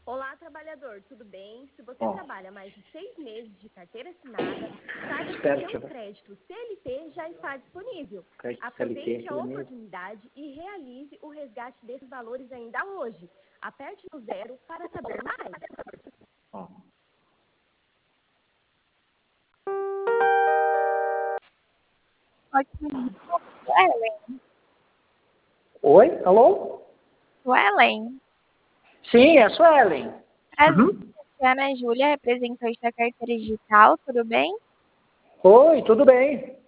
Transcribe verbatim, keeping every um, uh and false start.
Olá, trabalhador, tudo bem? Se você Ó, trabalha mais de seis meses de carteira assinada, saiba que espera, o deixa eu seu ver. crédito C L T já está disponível. Crédito C L T Aproveite aqui a da minha. oportunidade e realize o resgate desses valores ainda hoje. Aperte no zero para saber mais. Ó. Ótimo. Suelen. Oi, alô? Suelen. Sim, é a Suelen. Prazer. Uhum. Aqui é a Ana Júlia, representante da carteira digital, tudo bem? Oi, tudo bem?